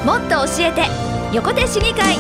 もっと教えて横手市議会。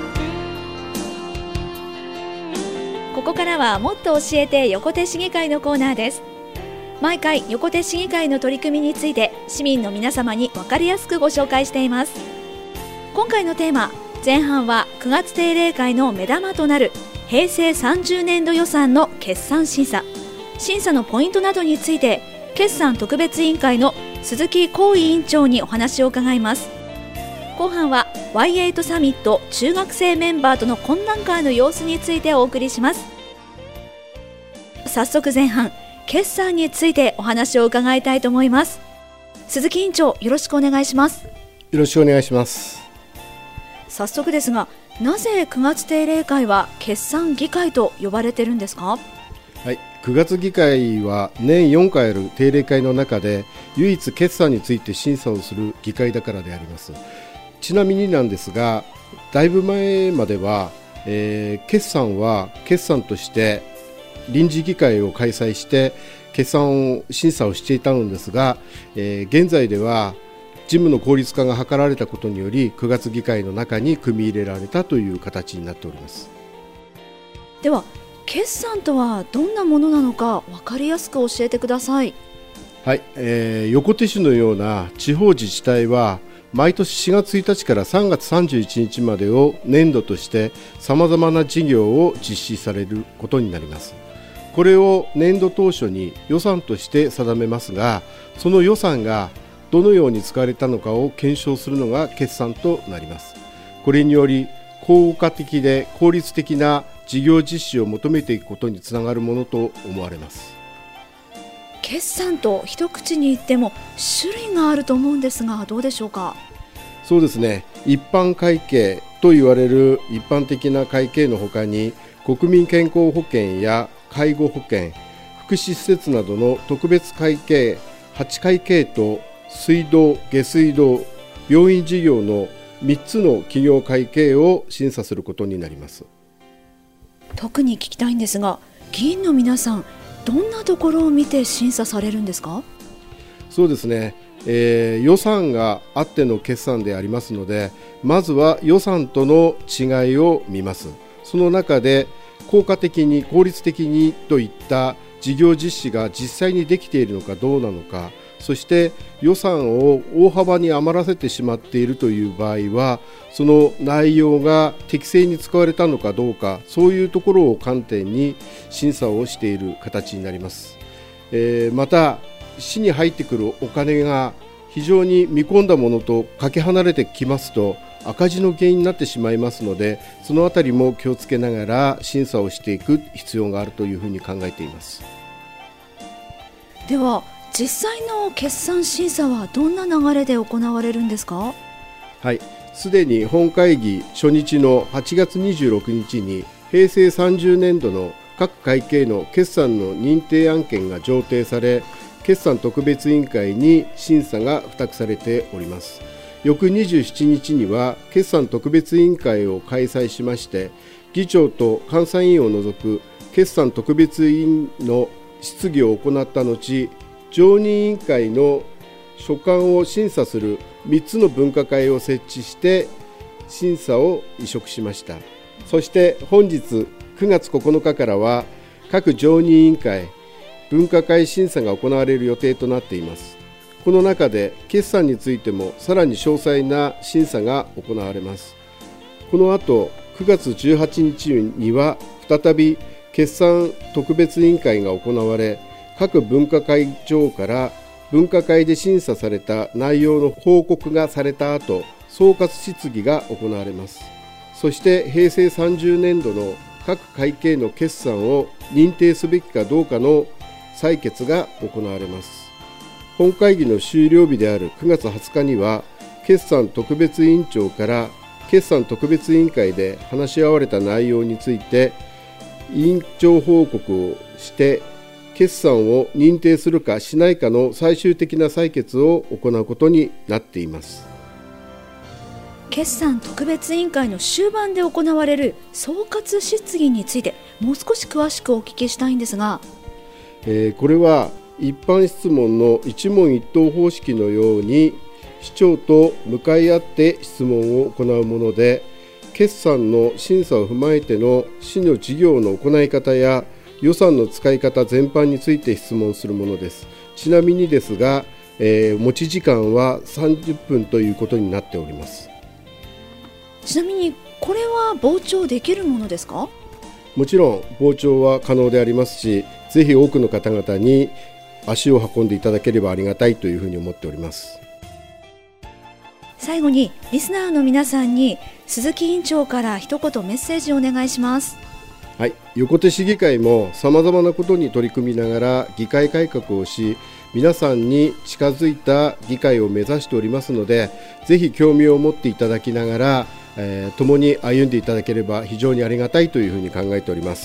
ここからはもっと教えて横手市議会のコーナーです。毎回横手市議会の取り組みについて市民の皆様に分かりやすくご紹介しています。今回のテーマ、前半は9月定例会の目玉となる平成30年度予算の決算審査のポイントなどについて、決算特別委員会の鈴木浩委員長にお話を伺います。後半は Y8 サミット中学生メンバーとの懇談会の様子についてお送りします。早速前半、決算についてお話を伺いたいと思います。鈴木委員長、よろしくお願いします。 よろしくお願いします。 早速ですが、なぜ9月定例会は決算議会と呼ばれているんですか？ はい、9月議会は年4回ある定例会の中で唯一決算について審査をする議会だからであります。ちなみになんですが、だいぶ前までは、決算は決算として臨時議会を開催して決算を審査をしていたのですが、現在では事務の効率化が図られたことにより9月議会の中に組み入れられたという形になっております。 では決算とはどんなものなのか分かりやすく教えてください。 はい、横手市のような地方自治体は毎年4月1日から3月31日までを年度としてさまざまな事業を実施されることになります。これを年度当初に予算として定めますが、その予算がどのように使われたのかを検証するのが決算となります。これにより効果的で効率的な事業実施を求めていくことにつながるものと思われます。 決算と一口に言っても種類があると思うんですが、どうでしょうか？ そうですね、一般会計と言われる一般的な会計のほかに、国民健康保険や介護保険、福祉施設などの特別会計8会計と水道・下水道、病院事業の3つの企業会計を審査することになります。 特に聞きたいんですが、議員の皆さんどんなところを見て審査されるんですか？ そうですね、予算があっての決算でありますので、まずは予算との違いを見ます。その中で効果的に効率的にといった事業実施が実際にできているのかどうなのか、そして予算を大幅に余らせてしまっているという場合は、その内容が適正に使われたのかどうか、そういうところを観点に審査をしている形になります。また市に入ってくるお金が非常に見込んだものとかけ離れてきますと赤字の原因になってしまいますので、そのあたりも気をつけながら審査をしていく必要があるというふうに考えています。 では実際の決算審査はどんな流れで行われるんですか？ はい、すでに本会議初日の8月26日に平成30年度の各会計の決算の認定案件が上呈され、決算特別委員会に審査が付託されております。翌27日には決算特別委員会を開催しまして、議長と監査委員を除く決算特別委員の質疑を行った後、常任委員会の所管を審査する3つの分科会を設置して審査を委嘱しました。そして本日9月9日からは各常任委員会、分科会審査が行われる予定となっています。この中で決算についてもさらに詳細な審査が行われます。この後9月18日には再び決算特別委員会が行われ、各分科会長から分科会で審査された内容の報告がされた後、総括質疑が行われます。そして平成30年度の各会計の決算を認定すべきかどうかの採決が行われます。本会議の終了日である9月20日には、決算特別委員長から決算特別委員会で話し合われた内容について委員長報告をして、決算を認定するかしないかの最終的な採決を行うことになっています。 決算特別委員会の終盤で行われる総括質疑についてもう少し詳しくお聞きしたいんですが、 これは一般質問の一問一答方式のように、 市長と向かい合って質問を行うもので、決算の審査を踏まえての市の事業の行い方や予算の使い方全般について質問するものです。ちなみにですが、持ち時間は30分ということになっております。 ちなみにこれは傍聴できるものですか？ もちろん傍聴は可能でありますし、ぜひ多くの方々に足を運んでいただければありがたいというふうに思っております。 最後にリスナーの皆さんに鈴木委員長から一言メッセージをお願いします。 はい、横手市議会もさまざまなことに取り組みながら議会改革をし、皆さんに近づいた議会を目指しておりますので、ぜひ興味を持っていただきながら、共に歩んでいただければ非常にありがたいというふうに考えております。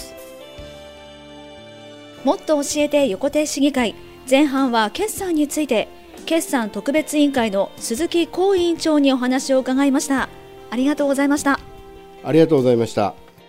もっと教えて横手市議会、前半は決算について、決算特別委員会の鈴木浩委員長にお話を伺いました。ありがとうございました。 ありがとうございました。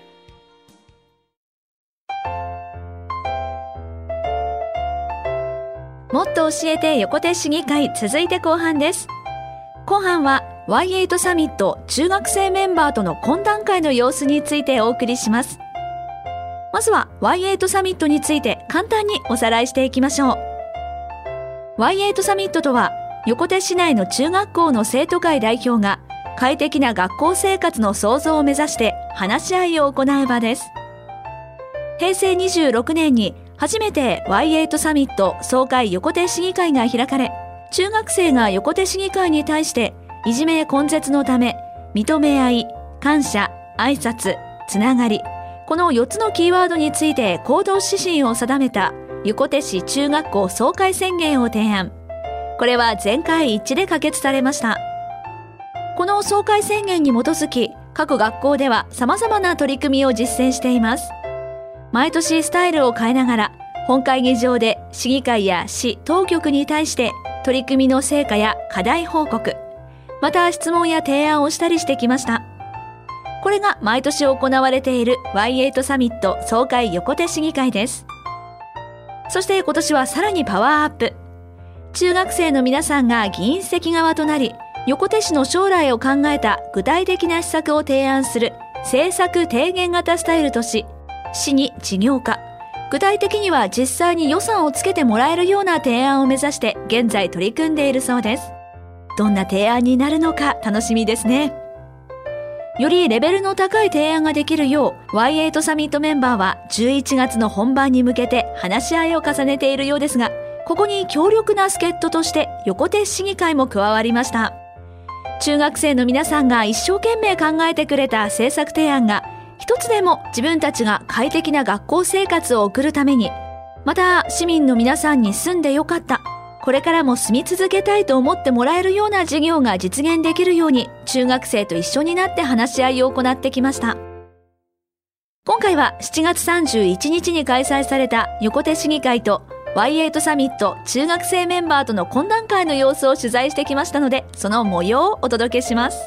もっと教えて横手市議会、続いて後半です。後半は Y8 サミット中学生メンバーとの懇談会の様子についてお送りします。まずは Y8 サミットについて簡単におさらいしていきましょう。Y8 サミットとは、横手市内の中学校の生徒会代表が快適な学校生活の創造を目指して話し合いを行う場です。平成26年に初めて Y8 サミット総会横手市議会が開かれ、中学生が横手市議会に対していじめ根絶のため認め合い、感謝、挨拶、つながり、この4つのキーワードについて行動指針を定めた横手市中学校総会宣言を提案。これは全会一致で可決されました。この総会宣言に基づき、各学校では様々な取り組みを実践しています。毎年スタイルを変えながら、本会議場で市議会や市当局に対して取り組みの成果や課題報告、また質問や提案をしたりしてきました。これが毎年行われている Y8 サミット総会横手市議会です。そして今年はさらにパワーアップ。中学生の皆さんが議員席側となり、横手市の将来を考えた具体的な施策を提案する政策提言型スタイルとし、市に事業化、具体的には実際に予算をつけてもらえるような提案を目指して現在取り組んでいるそうです。どんな提案になるのか楽しみですね。よりレベルの高い提案ができるよう Y8 サミットメンバーは11月の本番に向けて話し合いを重ねているようですが、ここに強力な助っ人として横手市議会も加わりました。中学生の皆さんが一生懸命考えてくれた政策提案が一つでも自分たちが快適な学校生活を送るために、また市民の皆さんに住んでよかった、これからも住み続けたいと思ってもらえるような事業が実現できるように中学生と一緒になって話し合いを行ってきました。今回は7月31日に開催された横手市議会と Y8 サミット中学生メンバーとの懇談会の様子を取材してきましたので、その模様をお届けします。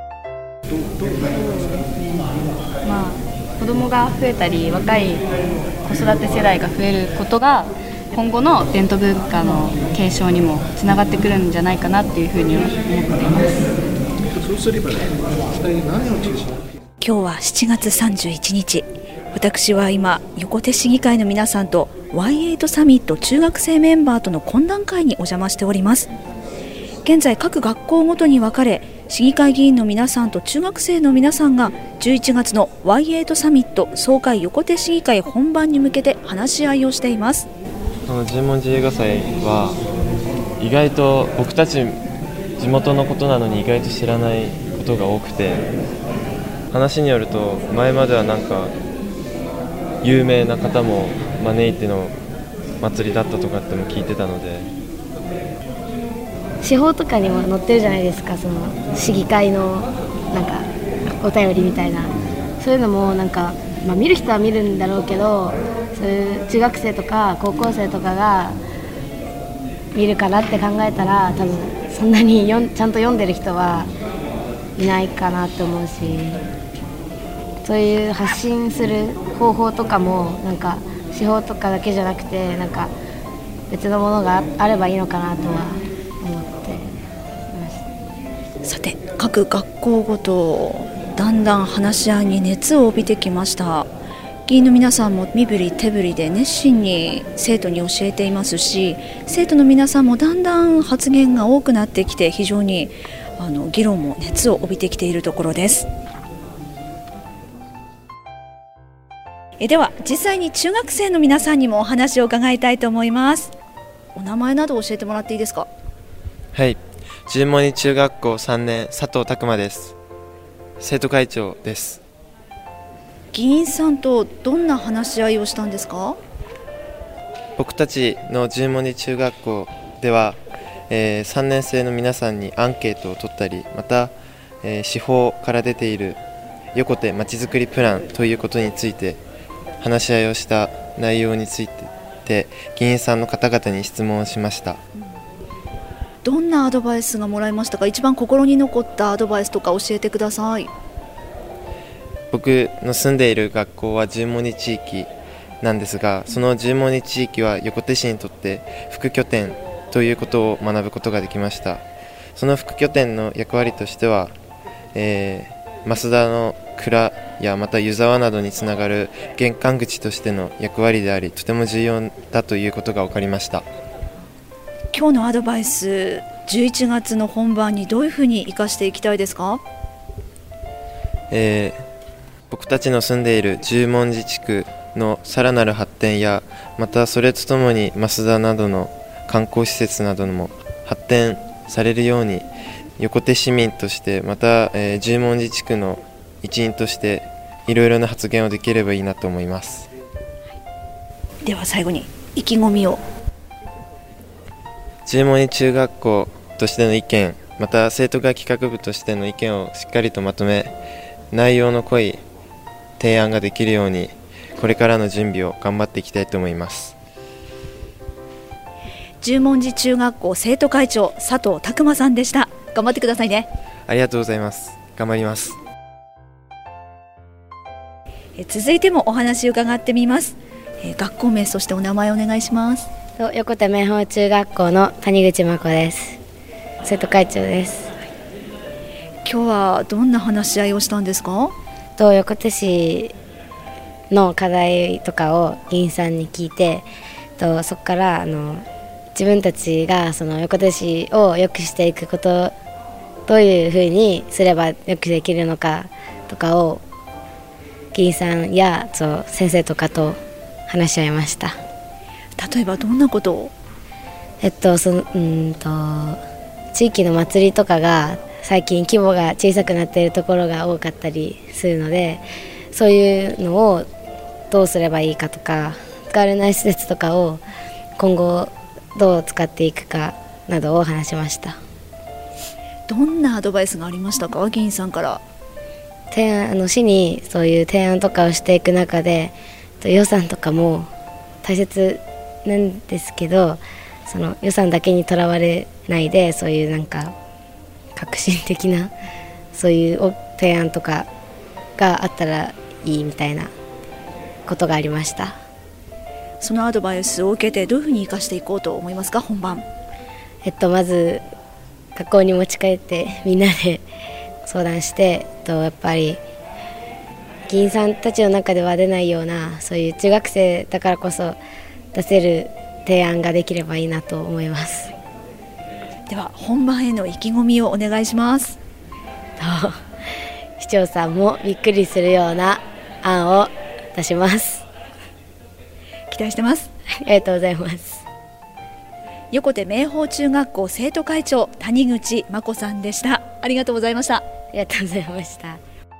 子供が増えたり若い子育て世代が増えることが今後の伝統文化の継承にもつながってくるんじゃないかなっていうふうに思っています。 そうすればね、何を中心に今日は7月31日、私は今横手市議会の皆さんと Y8 サミット中学生メンバーとの懇談会にお邪魔しております。現在各学校ごとに分かれ、市議会議員の皆さんと中学生の皆さんが11月の Y8 サミット総会横手市議会本番に向けて話し合いをしています。 この十文字映画祭は意外と僕たち地元のことなのに意外と知らないことが多くて、話によると前まではなんか有名な方も招いての祭りだったとかっても聞いてたので、 司法とかにも載ってるじゃないですか、その市議会のなんかお便りみたいな、そういうのもなんか、見る人は見るんだろうけど、そういう中学生とか高校生とかが見るかなって考えたら、多分そんなにちゃんと読んでる人はいないかなと思うし、そういう発信する方法とかもなんか司法とかだけじゃなくて、なんか別のものがあればいいのかなとは思っていました。 さて、各学校ごとだんだん話し合いに熱を帯びてきました。議員の皆さんも身振り手振りで熱心に生徒に教えていますし、生徒の皆さんもだんだん発言が多くなってきて、非常に議論も熱を帯びてきているところです。では実際に中学生の皆さんにもお話を伺いたいと思います。お名前など教えてもらっていいですか？ はい、十文字中学校3年佐藤拓磨です。生徒会長です。 議員さんとどんな話し合いをしたんですか？ 僕たちの十文字中学校では、3年生の皆さんにアンケートを取ったり、また、司法から出ている横手まちづくりプランということについて話し合いをした内容について議員さんの方々に質問をしました。 どんなアドバイスがもらえましたか？一番心に残ったアドバイスとか教えてください。 僕の住んでいる学校は十文字地域なんですが、その十文字地域は横手市にとって副拠点ということを学ぶことができました。その副拠点の役割としては、増田の蔵やまた湯沢などにつながる玄関口としての役割であり、とても重要だということが分かりました。 今日のアドバイス、11月の本番にどういうふうに生かしていきたいですか？ 僕たちの住んでいる十文字地区のさらなる発展や、またそれとともに増田などの観光施設なども発展されるように、横手市民としてまた、十文字地区の一員としていろいろな発言をできればいいなと思います。 では最後に意気込みを。 十文字中学校としての意見、また生徒会企画部としての意見をしっかりとまとめ、内容の濃い提案ができるようにこれからの準備を頑張っていきたいと思います。 十文字中学校生徒会長佐藤拓磨さんでした。頑張ってくださいね。 ありがとうございます。頑張ります。 続いてもお話を伺ってみます。学校名、そしてお名前をお願いします。 横手明豊中学校の谷口真子です。生徒会長です。 今日はどんな話し合いをしたんですか？ 横手市の課題とかを議員さんに聞いて、そこから自分たちがその横手市を良くしていくこと、どういうふうにすれば良くできるのかとかを議員さんや先生とかと話し合いました。 例えばどんなことを？ 地域の祭りとかが最近規模が小さくなっているところが多かったりするので、そういうのをどうすればいいかとか、使われない施設とかを今後どう使っていくかなどを話しました。 どんなアドバイスがありましたか？議員さんから。 市にそういう提案とかをしていく中で、予算とかも大切なんですけど、その予算だけにとらわれないで、そういうなんか革新的なそういう提案とかがあったらいいみたいなことがありました。 そのアドバイスを受けてどういうふうに生かしていこうと思いますか？本番。 まず学校に持ち帰ってみんなで相談して、やっぱり議員さんたちの中では出ないような、そういう中学生だからこそ出せる提案ができればいいなと思います。 では本番への意気込みをお願いします。 市長さんもびっくりするような案を出します。 期待してます。 ありがとうございます。 横手明豊中学校生徒会長谷口真子さんでした。ありがとうございました。 ありがとうございました。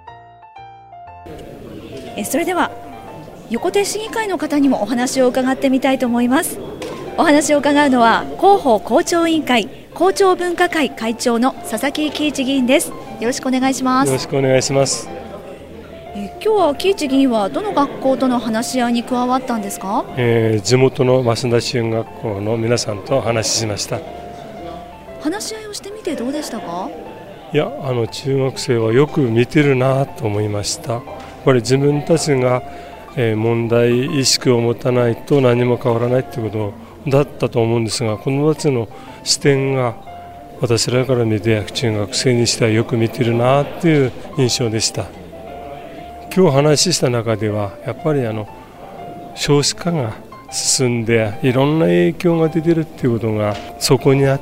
それでは横手市議会の方にもお話を伺ってみたいと思います。お話を伺うのは広報校長委員会校長文化会会長の佐々木喜一議員です。よろしくお願いします。 よろしくお願いします。 今日は喜一議員はどの学校との話し合いに加わったんですか？ 地元の増田中学校の皆さんと話しました。 話し合いをしてみてどうでしたか？ いや、中学生はよく見てるなと思いました。やっぱり自分たちが問題意識を持たないと何も変わらないということだったと思うんですが、このたちの視点が私らから見て中学生にしてはよく見てるなっていう印象でした。今日話した中ではやっぱり少子化が進んでいろんな影響が出てるっていうことがそこにあって、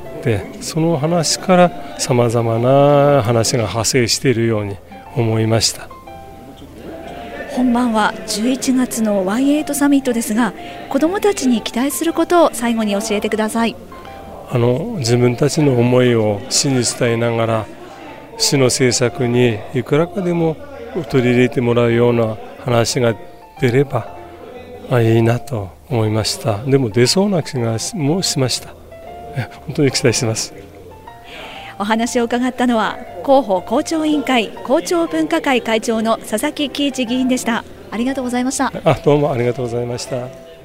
その話からさまざまな話が派生しているように思いました。 本番は11月の Y8 サミットですが、子どもたちに期待することを最後に教えてください。 自分たちの思いを市に伝えながら、市の政策にいくらかでも取り入れてもらうような話が出ればいいなと思いました。でも出そうな気がもしました。本当に期待してます。 お話を伺ったのは広報校長委員会校長分科会会長の佐々木喜一議員でした。ありがとうございました。 どうもありがとうございました。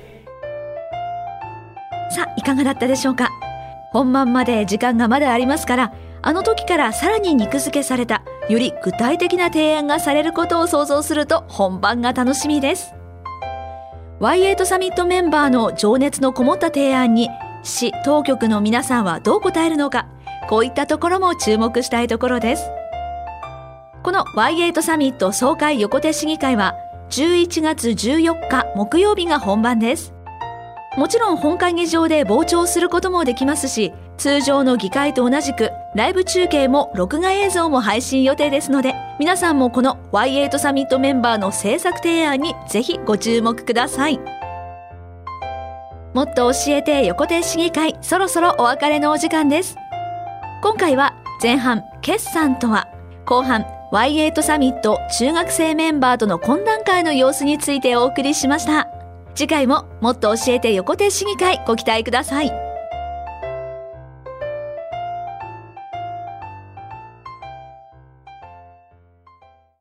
さあ、いかがだったでしょうか。本番まで時間がまだありますから、あの時からさらに肉付けされたより具体的な提案がされることを想像すると本番が楽しみです。 Y8 サミットメンバーの情熱のこもった提案に市当局の皆さんはどう答えるのか、こういったところも注目したいところです。この Y8 サミット総会横手市議会は11月14日木曜日が本番です。もちろん本会議場で傍聴することもできますし、通常の議会と同じくライブ中継も録画映像も配信予定ですので、皆さんもこの Y8 サミットメンバーの政策提案にぜひご注目ください。もっと教えて横手市議会、そろそろお別れのお時間です。今回は前半決算とは、後半 Y8 サミット中学生メンバーとの懇談会の様子についてお送りしました。次回ももっと教えて横手市議会、ご期待ください。